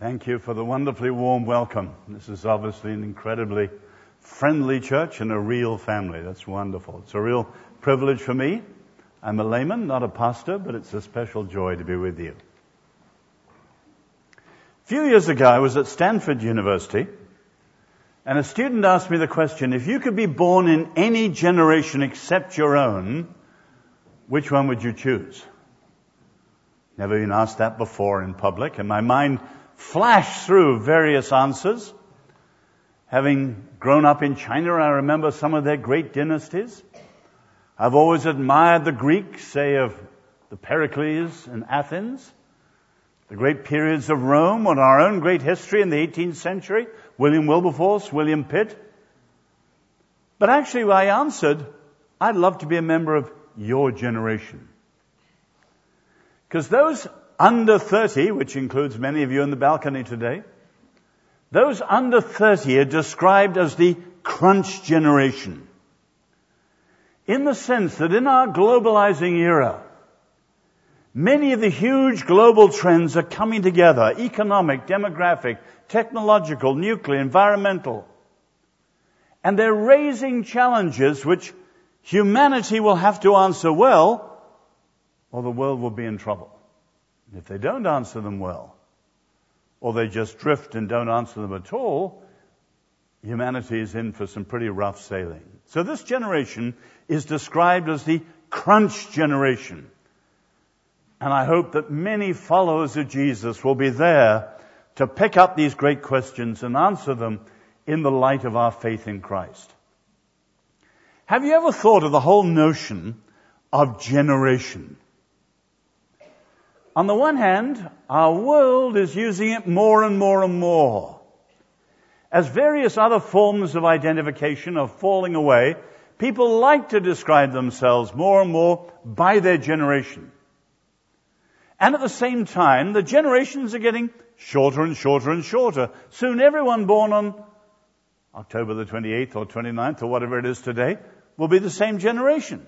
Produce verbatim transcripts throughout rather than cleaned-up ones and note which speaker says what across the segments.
Speaker 1: Thank you for the wonderfully warm welcome. This is obviously an incredibly friendly church and a real family. That's wonderful. It's a real privilege for me. I'm a layman, not a pastor, but it's a special joy to be with you. A few years ago, I was at Stanford University, and a student asked me the question, if you could be born in any generation except your own, which one would you choose? Never been asked that before in public, and my mind flashed through various answers. Having grown up in China, I remember some of their great dynasties. I've always admired the Greeks, say of the Pericles in Athens, the great periods of Rome, and our own great history in the eighteenth century, William Wilberforce, William Pitt. But actually I answered, I'd love to be a member of your generation. Because those under thirty, which includes many of you in the balcony today, those under thirty are described as the crunch generation. In the sense that in our globalizing era, many of the huge global trends are coming together: economic, demographic, technological, nuclear, environmental. And they're raising challenges which humanity will have to answer well, or the world will be in trouble. If they don't answer them well, or they just drift and don't answer them at all, humanity is in for some pretty rough sailing. So this generation is described as the crunch generation. And I hope that many followers of Jesus will be there to pick up these great questions and answer them in the light of our faith in Christ. Have you ever thought of the whole notion of generation? On the one hand, our world is using it more and more and more. As various other forms of identification are falling away, people like to describe themselves more and more by their generation. And at the same time, the generations are getting shorter and shorter and shorter. Soon everyone born on October the twenty-eighth or twenty-ninth or whatever it is today will be the same generation.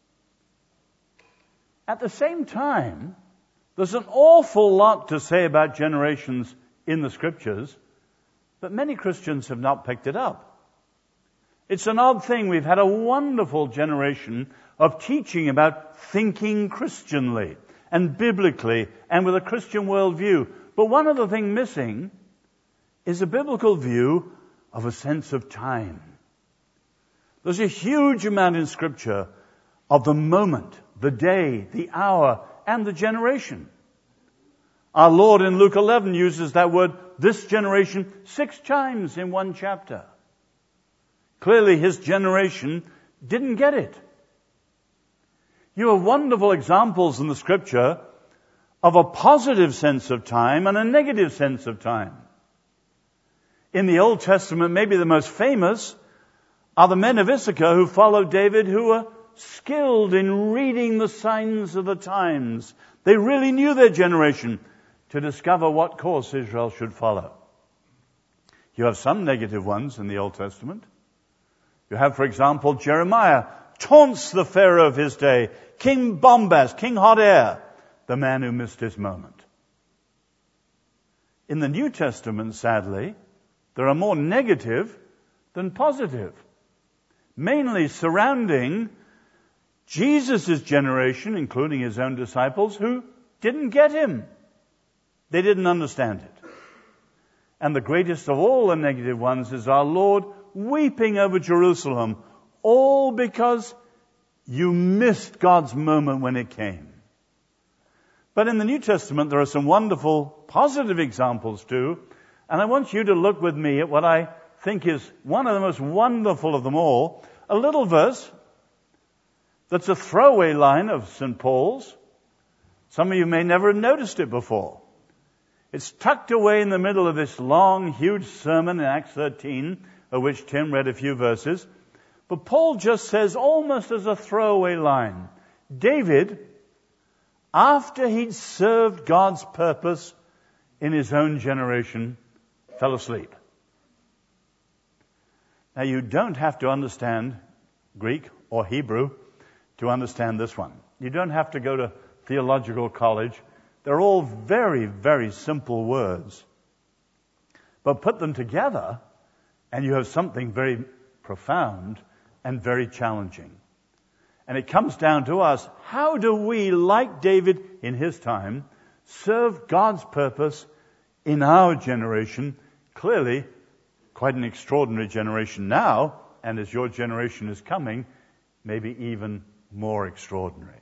Speaker 1: At the same time, there's an awful lot to say about generations in the Scriptures, but many Christians have not picked it up. It's an odd thing. We've had a wonderful generation of teaching about thinking Christianly and biblically and with a Christian worldview. But one other thing missing is a biblical view of a sense of time. There's a huge amount in Scripture of the moment, the day, the hour, and the generation. Our Lord in Luke eleven uses that word, this generation, six times in one chapter. Clearly his generation didn't get it. You have wonderful examples in the Scripture of a positive sense of time and a negative sense of time. In the Old Testament, maybe the most famous are the men of Issachar who followed David, who were skilled in reading the signs of the times. They really knew their generation to discover what course Israel should follow. You have some negative ones in the Old Testament. You have, for example, Jeremiah taunts the Pharaoh of his day, King Bombast, King Hot Air, the man who missed his moment. In the New Testament, sadly, there are more negative than positive, mainly surrounding Jesus' generation, including his own disciples, who didn't get him. They didn't understand it. And the greatest of all the negative ones is our Lord weeping over Jerusalem, all because you missed God's moment when it came. But in the New Testament, there are some wonderful positive examples too. And I want you to look with me at what I think is one of the most wonderful of them all. A little verse that's a throwaway line of Saint Paul's. Some of you may never have noticed it before. It's tucked away in the middle of this long, huge sermon in Acts thirteen, of which Tim read a few verses. But Paul just says, almost as a throwaway line, David, after he'd served God's purpose in his own generation, fell asleep. Now, you don't have to understand Greek or Hebrew to understand this one. You don't have to go to theological college. They're all very, very simple words. But put them together, and you have something very profound and very challenging. And it comes down to us, how do we, like David in his time, serve God's purpose in our generation? Clearly, quite an extraordinary generation now, and as your generation is coming, maybe even more extraordinary.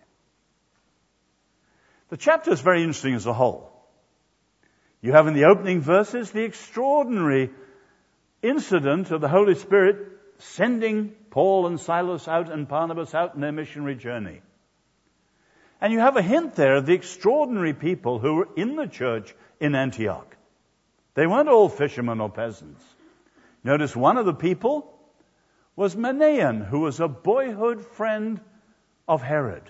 Speaker 1: The chapter is very interesting as a whole. You have in the opening verses the extraordinary incident of the Holy Spirit sending Paul and Silas out and Barnabas out on their missionary journey. And you have a hint there of the extraordinary people who were in the church in Antioch. They weren't all fishermen or peasants. Notice one of the people was Manaen, who was a boyhood friend of Herod.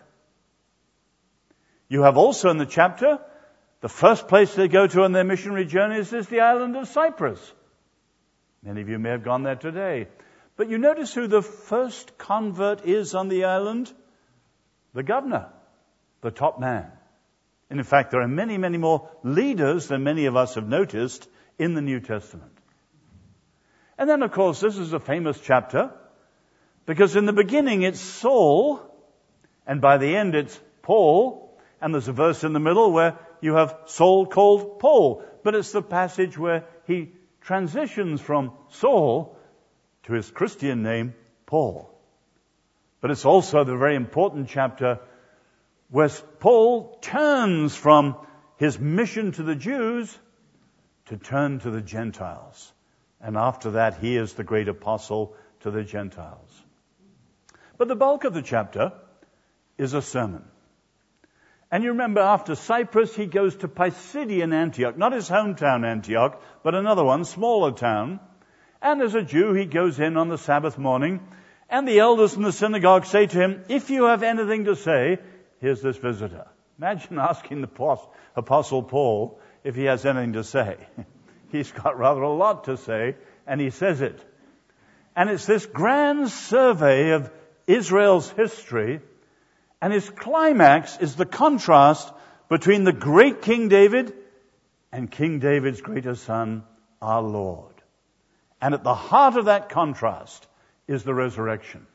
Speaker 1: You have also in the chapter, the first place they go to on their missionary journeys is the island of Cyprus. Many of you may have gone there today. But you notice who the first convert is on the island? The governor, the top man. And in fact, there are many, many more leaders than many of us have noticed in the New Testament. And then, of course, this is a famous chapter because in the beginning it's Saul, and by the end it's Paul, and there's a verse in the middle where you have Saul called Paul. But it's the passage where he transitions from Saul to his Christian name, Paul. But it's also the very important chapter where Paul turns from his mission to the Jews to turn to the Gentiles. And after that, he is the great apostle to the Gentiles. But the bulk of the chapter is a sermon. And you remember after Cyprus, he goes to Pisidian Antioch, not his hometown Antioch, but another one, smaller town. And as a Jew, he goes in on the Sabbath morning, and the elders in the synagogue say to him, if you have anything to say, here's this visitor. Imagine asking the Apostle Paul if he has anything to say. He's got rather a lot to say, and he says it. And it's this grand survey of Israel's history. And his climax is the contrast between the great King David and King David's greater son, our Lord. And at the heart of that contrast is the resurrection.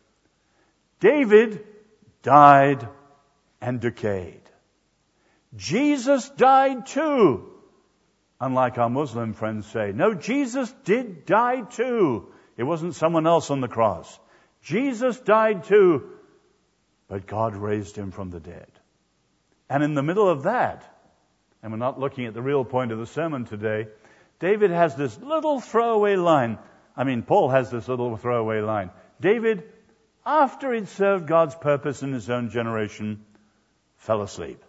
Speaker 1: David died and decayed. Jesus died too, unlike our Muslim friends say. No, Jesus did die too. It wasn't someone else on the cross. Jesus died too. But God raised him from the dead. And in the middle of that, and we're not looking at the real point of the sermon today, David has this little throwaway line. I mean, Paul has this little throwaway line. David, after he'd served God's purpose in his own generation, fell asleep.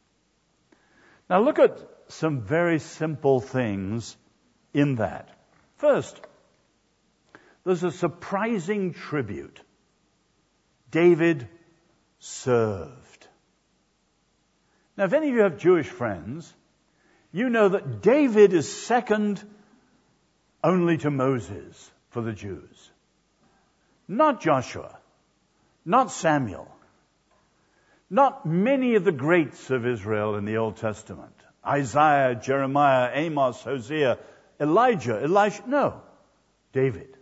Speaker 1: Now look at some very simple things in that. First, there's a surprising tribute. David served. Now, if any of you have Jewish friends, you know that David is second only to Moses for the Jews. Not Joshua, not Samuel, not many of the greats of Israel in the Old Testament. Isaiah, Jeremiah, Amos, Hosea, Elijah, Elisha. No, David.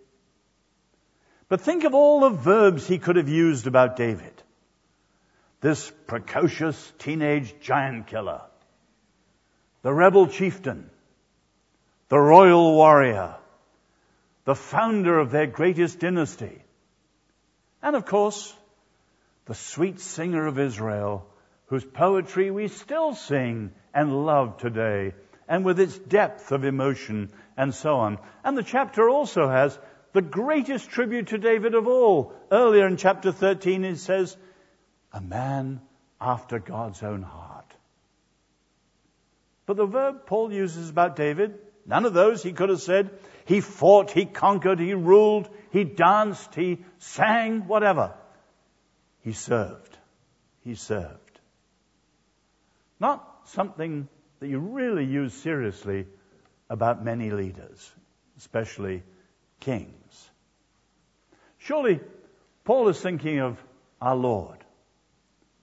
Speaker 1: But think of all the verbs he could have used about David. This precocious teenage giant killer, the rebel chieftain, the royal warrior, the founder of their greatest dynasty, and of course, the sweet singer of Israel, whose poetry we still sing and love today, and with its depth of emotion and so on. And the chapter also has the greatest tribute to David of all. Earlier in chapter thirteen it says, a man after God's own heart. But the verb Paul uses about David, none of those he could have said. He fought, he conquered, he ruled, he danced, he sang, whatever. He served. He served. Not something that you really use seriously about many leaders, especially kings. Surely Paul is thinking of our Lord,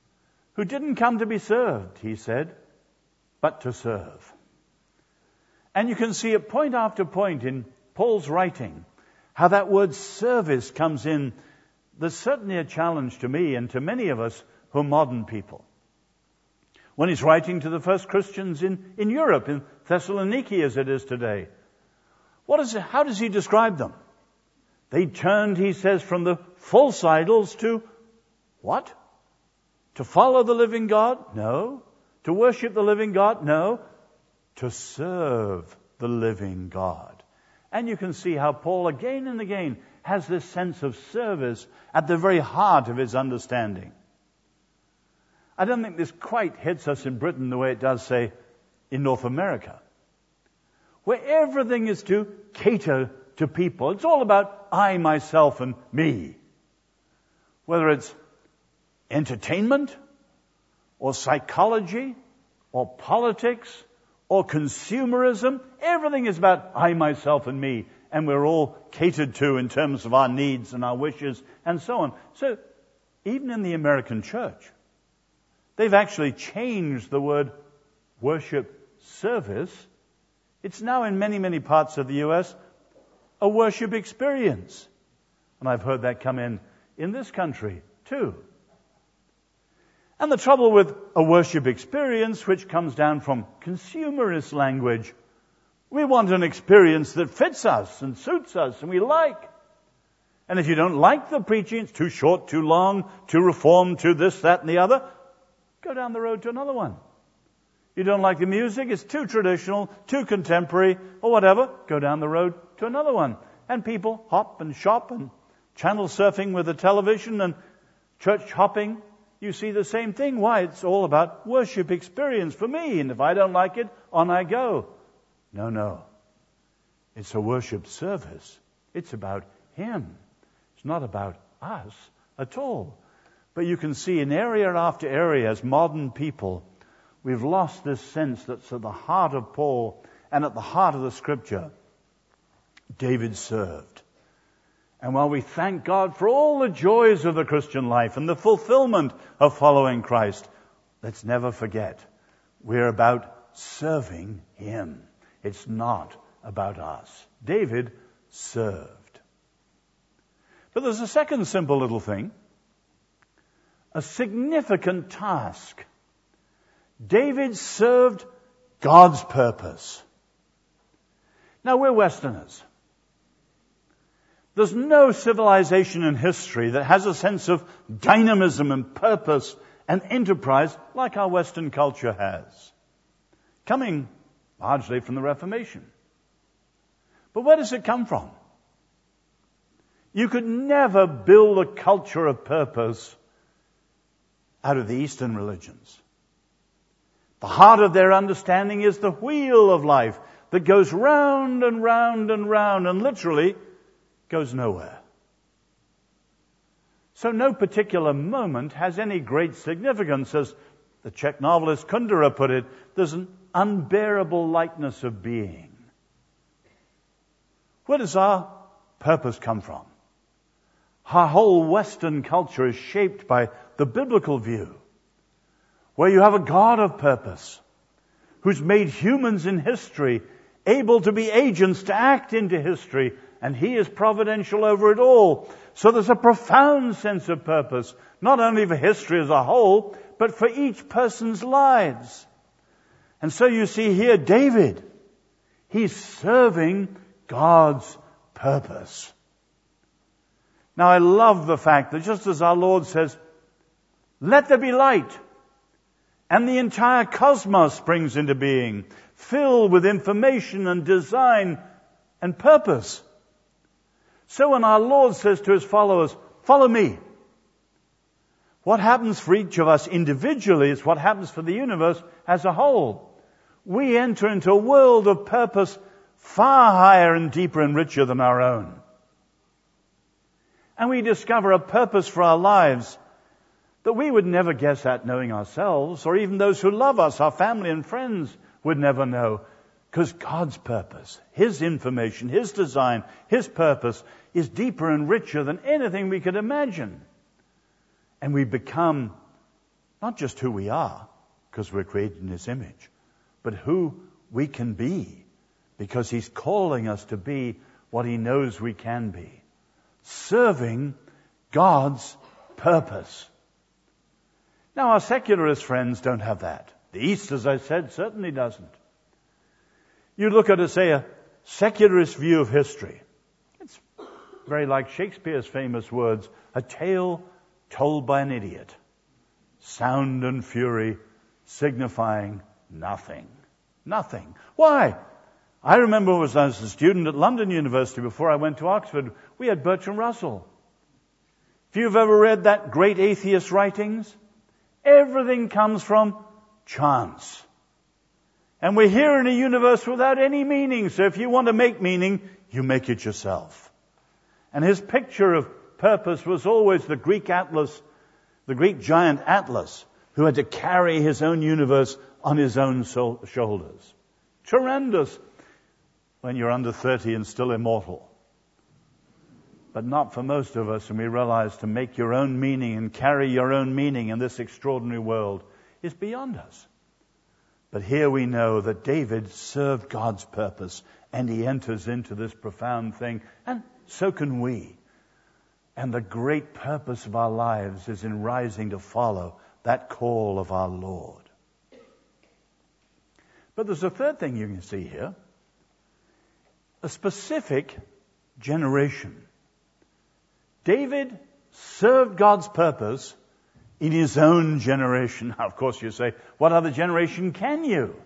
Speaker 1: who didn't come to be served, he said, but to serve. And you can see at point after point in Paul's writing how that word service comes in. There's certainly a challenge to me and to many of us who are modern people. When he's writing to the first Christians in, in Europe, in Thessaloniki as it is today, what is it, how does he describe them? They turned, he says, from the false idols to what? To follow the living God? No. To worship the living God? No. To serve the living God. And you can see how Paul again and again has this sense of service at the very heart of his understanding. I don't think this quite hits us in Britain the way it does, say, in North America, where everything is to cater to people. It's all about I, myself, and me. Whether it's entertainment, or psychology, or politics, or consumerism, everything is about I, myself, and me. And we're all catered to in terms of our needs and our wishes and so on. So, even in the American church, they've actually changed the word worship service. It's now in many, many parts of the U S a worship experience. And I've heard that come in in this country too. And the trouble with a worship experience, which comes down from consumerist language, we want an experience that fits us and suits us and we like. And if you don't like the preaching, it's too short, too long, too reformed, too this, that, and the other, go down the road to another one. You don't like the music, it's too traditional, too contemporary, or whatever, go down the road to another one. And people hop and shop and channel surfing with the television and church hopping. You see the same thing. Why? It's all about worship experience for me. And if I don't like it, on I go. No, no. It's a worship service. It's about Him. It's not about us at all. But you can see in area after area, as modern people, we've lost this sense that's at the heart of Paul and at the heart of the Scripture. David served. And while we thank God for all the joys of the Christian life and the fulfillment of following Christ, let's never forget, we're about serving Him. It's not about us. David served. But there's a second simple little thing. A significant task. David served God's purpose. Now, we're Westerners. There's no civilization in history that has a sense of dynamism and purpose and enterprise like our Western culture has, coming largely from the Reformation. But where does it come from? You could never build a culture of purpose out of the Eastern religions. The heart of their understanding is the wheel of life that goes round and round and round and literally goes nowhere. So no particular moment has any great significance. As the Czech novelist Kundera put it, there's an unbearable lightness of being. Where does our purpose come from? Our whole Western culture is shaped by the biblical view, where you have a God of purpose who's made humans in history able to be agents to act into history, and He is providential over it all. So there's a profound sense of purpose, not only for history as a whole, but for each person's lives. And so you see here David, he's serving God's purpose. Now I love the fact that just as our Lord says, let there be light, and the entire cosmos springs into being, filled with information and design and purpose. So when our Lord says to His followers, follow me, what happens for each of us individually is what happens for the universe as a whole. We enter into a world of purpose far higher and deeper and richer than our own. And we discover a purpose for our lives that we would never guess at knowing ourselves, or even those who love us, our family and friends, would never know. Because God's purpose, His information, His design, His purpose is deeper and richer than anything we could imagine. And we become not just who we are, because we're created in His image, but who we can be, because he's calling us to be what he knows we can be. Serving God's purpose. Now, our secularist friends don't have that. The East, as I said, certainly doesn't. You look at, say, a secularist view of history. It's very like Shakespeare's famous words, a tale told by an idiot. Sound and fury signifying nothing. Nothing. Why? I remember when I was a student at London University before I went to Oxford, we had Bertrand Russell. If you've ever read that great atheist writings, everything comes from chance. And we're here in a universe without any meaning, so if you want to make meaning, you make it yourself. And his picture of purpose was always the Greek Atlas, the Greek giant Atlas, who had to carry his own universe on his own so- shoulders. Tremendous when you're under thirty and still immortal. But not for most of us, and we realize to make your own meaning and carry your own meaning in this extraordinary world is beyond us. But here we know that David served God's purpose, and he enters into this profound thing, and so can we. And the great purpose of our lives is in rising to follow that call of our Lord. But there's a third thing you can see here. A specific generation. David served God's purpose in his own generation. Now, of course, you say, what other generation can you?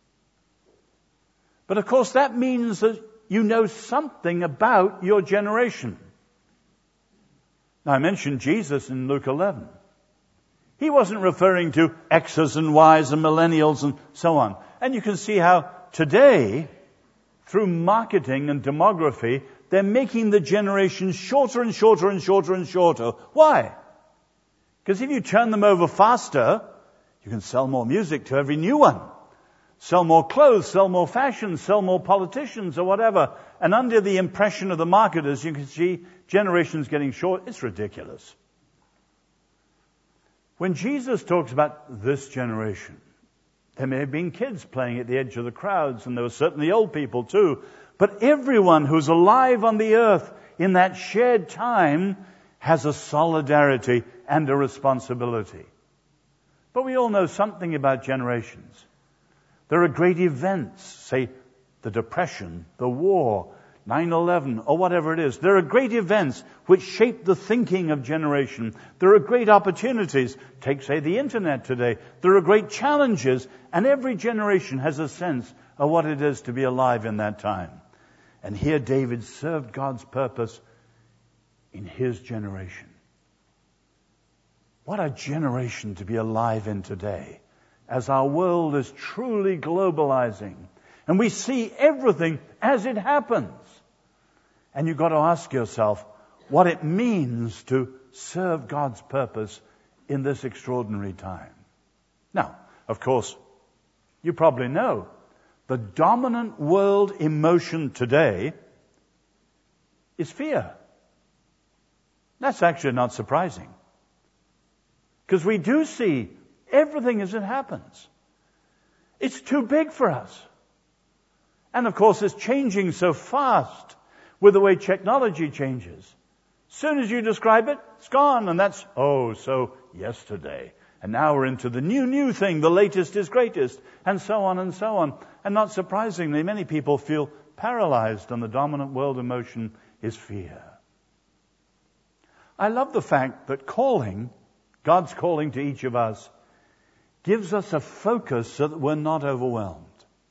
Speaker 1: But of course, that means that you know something about your generation. Now, I mentioned Jesus in Luke eleven. He wasn't referring to X's and Y's and millennials and so on. And you can see how today, through marketing and demography, they're making the generations shorter and shorter and shorter and shorter. Why? Because if you turn them over faster, you can sell more music to every new one. Sell more clothes, sell more fashion, sell more politicians or whatever. And under the impression of the marketers, you can see generations getting short. It's ridiculous. When Jesus talks about this generation, there may have been kids playing at the edge of the crowds, and there were certainly old people too. But everyone who's alive on the earth in that shared time has a solidarity and a responsibility. But we all know something about generations. There are great events, say the Depression, the war, nine eleven, or whatever it is. There are great events which shape the thinking of generation. There are great opportunities. Take, say, the internet today. There are great challenges, and every generation has a sense of what it is to be alive in that time. And here David served God's purpose in his generation. What a generation to be alive in today, as our world is truly globalizing. And we see everything as it happens. And you've got to ask yourself what it means to serve God's purpose in this extraordinary time. Now, of course, you probably know the dominant world emotion today is fear. That's actually not surprising. Because we do see everything as it happens. It's too big for us. And of course, it's changing so fast with the way technology changes. As soon as you describe it, it's gone. And that's, oh, so yesterday. And now we're into the new, new thing. The latest is greatest. And so on and so on. And not surprisingly, many people feel paralyzed, and the dominant world emotion is fear. I love the fact that calling, God's calling to each of us, gives us a focus so that we're not overwhelmed.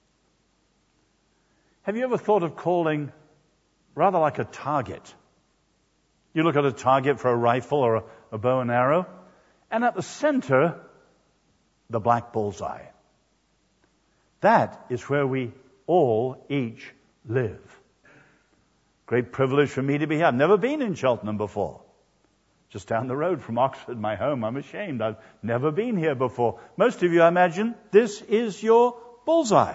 Speaker 1: Have you ever thought of calling rather like a target? You look at a target for a rifle or a, a bow and arrow, and at the center, the black bullseye. That is where we all each live. Great privilege for me to be here. I've never been in Cheltenham before. Just down the road from Oxford, my home. I'm ashamed. I've never been here before. Most of you, I imagine, this is your bullseye.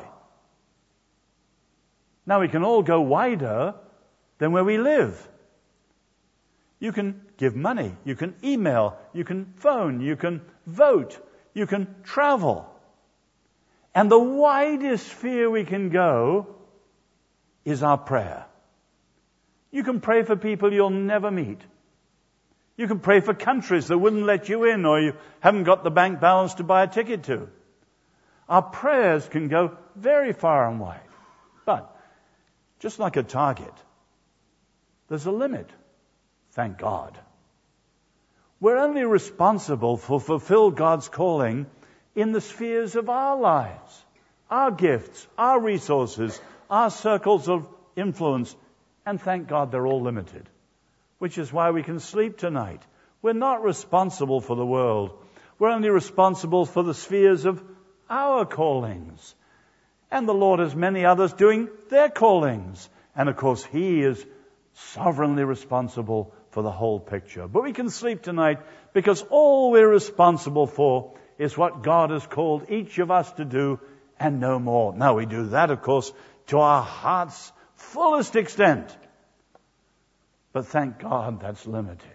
Speaker 1: Now we can all go wider than where we live. You can give money. You can email. You can phone. You can vote. You can travel. And the widest sphere we can go is our prayer. You can pray for people you'll never meet. You can pray for countries that wouldn't let you in, or you haven't got the bank balance to buy a ticket to. Our prayers can go very far and wide. But, just like a target, there's a limit. Thank God. We're only responsible for fulfill God's calling in the spheres of our lives, our gifts, our resources, our circles of influence, and thank God they're all limited, which is why we can sleep tonight. We're not responsible for the world. We're only responsible for the spheres of our callings. And the Lord has many others doing their callings. And of course, He is sovereignly responsible for the whole picture. But we can sleep tonight because all we're responsible for is what God has called each of us to do and no more. Now we do that, of course, to our heart's fullest extent. But thank God that's limited.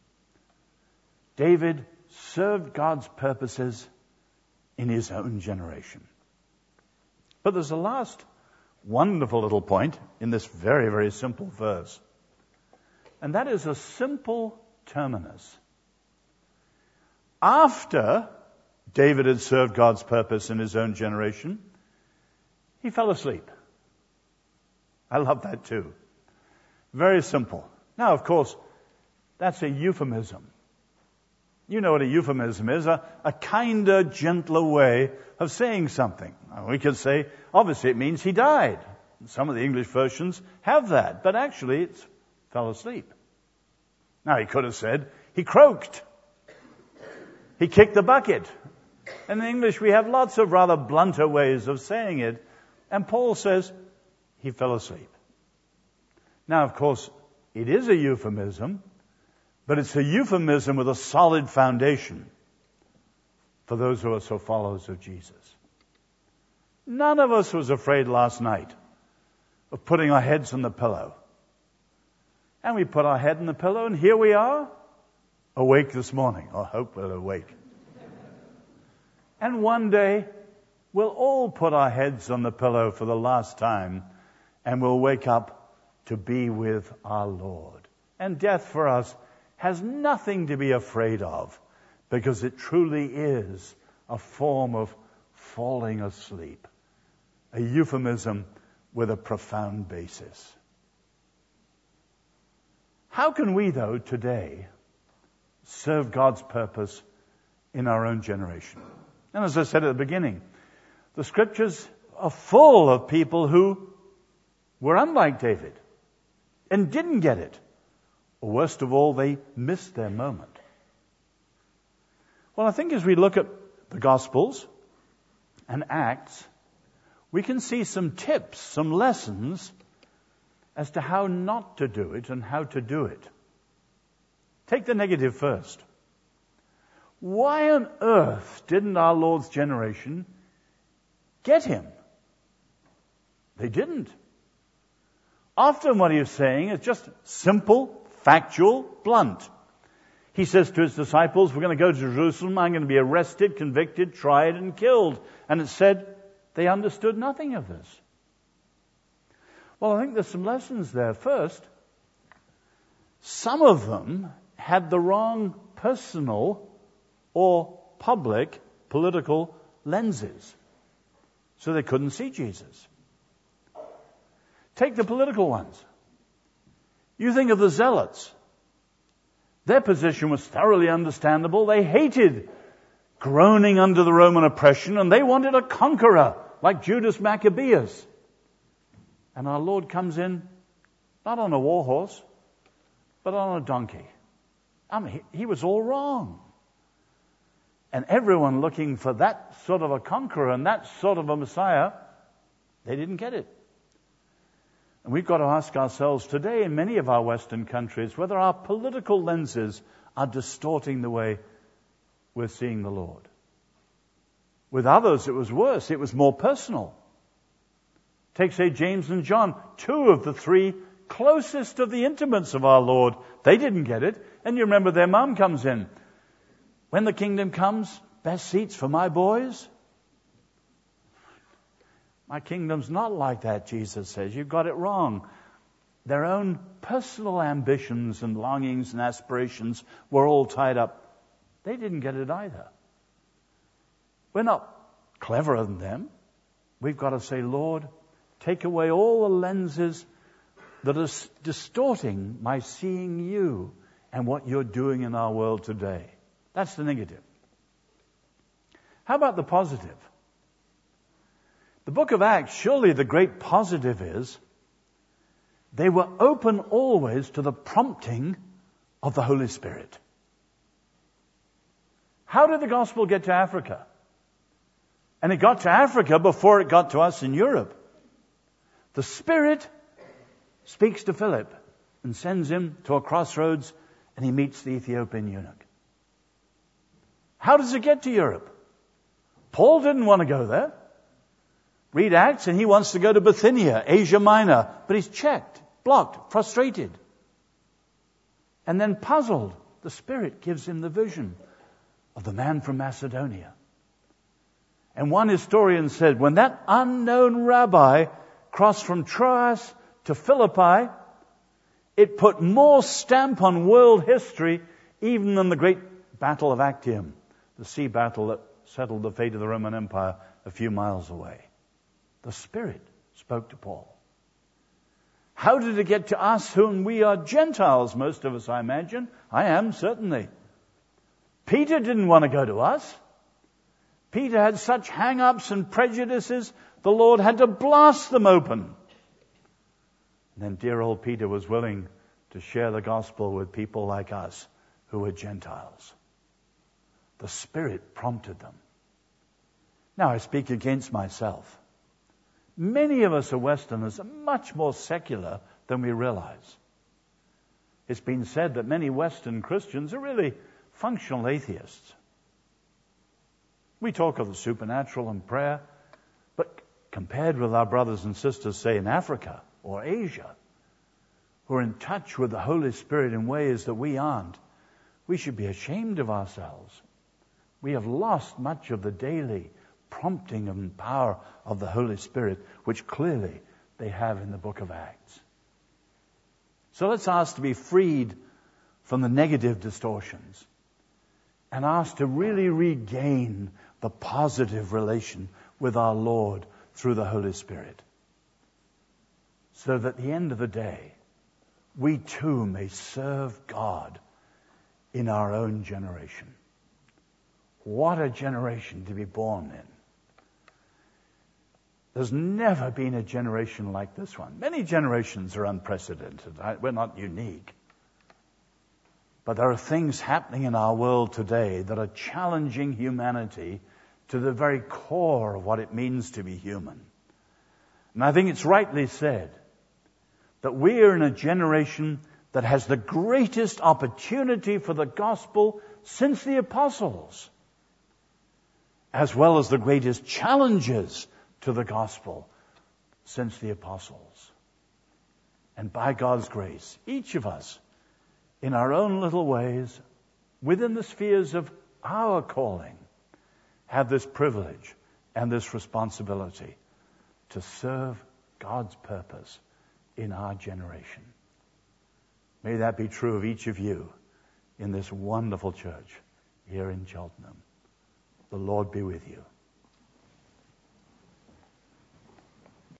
Speaker 1: David served God's purposes in his own generation. But there's a last wonderful little point in this very, very simple verse. And that is a simple terminus. After David had served God's purpose in his own generation, he fell asleep. I love that too. Very simple. Now, of course, that's a euphemism. You know what a euphemism is, a, a kinder, gentler way of saying something. We could say, obviously it means he died. Some of the English versions have that, but actually it's fell asleep. Now, he could have said, he croaked. He kicked the bucket. In English, we have lots of rather blunter ways of saying it. And Paul says, he fell asleep. Now, of course, it is a euphemism, but it's a euphemism with a solid foundation for those who are so followers of Jesus. None of us was afraid last night of putting our heads on the pillow. And we put our head in the pillow, and here we are, awake this morning. I hope we're awake. And one day, we'll all put our heads on the pillow for the last time, and we'll wake up to be with our Lord. And death for us has nothing to be afraid of, because it truly is a form of falling asleep, a euphemism with a profound basis. How can we, though, today serve God's purpose in our own generation? And as I said at the beginning, the Scriptures are full of people who were unlike David and didn't get it. Or worst of all, they missed their moment. Well, I think as we look at the Gospels and Acts, we can see some tips, some lessons as to how not to do it and how to do it. Take the negative first. Why on earth didn't our Lord's generation get him? They didn't. Often what he is saying is just simple, factual, blunt. He says to his disciples, we're going to go to Jerusalem, I'm going to be arrested, convicted, tried, and killed. And it said they understood nothing of this. Well, I think there's some lessons there. First, some of them had the wrong personal or public political lenses, so they couldn't see Jesus. Take the political ones. You think of the Zealots. Their position was thoroughly understandable. They hated groaning under the Roman oppression, and they wanted a conqueror like Judas Maccabeus. And our Lord comes in, not on a war horse, but on a donkey. I mean, he, he was all wrong. And everyone looking for that sort of a conqueror and that sort of a Messiah, they didn't get it. And we've got to ask ourselves today in many of our Western countries whether our political lenses are distorting the way we're seeing the Lord. With others, it was worse. It was more personal. Take, say, James and John, two of the three closest of the intimates of our Lord. They didn't get it. And you remember their mom comes in. When the kingdom comes, best seats for my boys. My kingdom's not like that, Jesus says. You've got it wrong. Their own personal ambitions and longings and aspirations were all tied up. They didn't get it either. We're not cleverer than them. We've got to say, Lord, take away all the lenses that are distorting my seeing you and what you're doing in our world today. That's the negative. How about the positive? The book of Acts, surely the great positive is they were open always to the prompting of the Holy Spirit. How did the gospel get to Africa? And it got to Africa before it got to us in Europe. The Spirit speaks to Philip and sends him to a crossroads, and he meets the Ethiopian eunuch. How does it get to Europe? Paul didn't want to go there. Read Acts, and he wants to go to Bithynia, Asia Minor, but he's checked, blocked, frustrated. And then puzzled, the Spirit gives him the vision of the man from Macedonia. And one historian said, when that unknown rabbi crossed from Troas to Philippi, it put more stamp on world history even than the great Battle of Actium, the sea battle that settled the fate of the Roman Empire a few miles away. The Spirit spoke to Paul. How did it get to us, whom we are Gentiles, most of us, I imagine? I am, certainly. Peter didn't want to go to us. Peter had such hang-ups and prejudices, the Lord had to blast them open. And then dear old Peter was willing to share the gospel with people like us who were Gentiles. The Spirit prompted them. Now I speak against myself. Many of us are Westerners are much more secular than we realize. It's been said that many Western Christians are really functional atheists. We talk of the supernatural and prayer, but compared with our brothers and sisters, say, in Africa or Asia, who are in touch with the Holy Spirit in ways that we aren't, we should be ashamed of ourselves. We have lost much of the daily prompting and power of the Holy Spirit, which clearly they have in the book of Acts. So let's ask to be freed from the negative distortions and ask to really regain the positive relation with our Lord through the Holy Spirit, so that at the end of the day, we too may serve God in our own generation. What a generation to be born in. There's never been a generation like this one. Many generations are unprecedented. We're not unique. But there are things happening in our world today that are challenging humanity to the very core of what it means to be human. And I think it's rightly said that we are in a generation that has the greatest opportunity for the gospel since the apostles, as well as the greatest challenges to the gospel since the apostles. And by God's grace, each of us, in our own little ways, within the spheres of our calling, have this privilege and this responsibility to serve God's purpose in our generation. May that be true of each of you in this wonderful church here in Cheltenham. The Lord be with you.